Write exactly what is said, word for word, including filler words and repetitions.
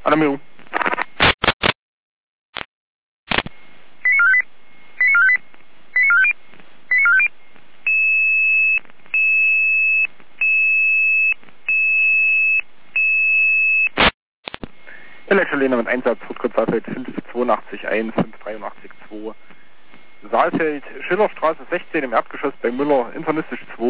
Anmeldung. Elektroliner mit Einsatz, Rotgott Saalfeld fünf zweiundachtzig eins, fünf dreiundachtzig zwei. Saalfeld, Schillerstraße sechzehn im Erdgeschoss bei Müller, internistisch zwei.